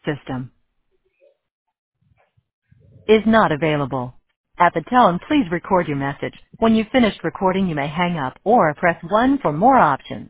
system is not available. At the tone, please record your message. When you've finished recording, you may hang up or press 1 for more options.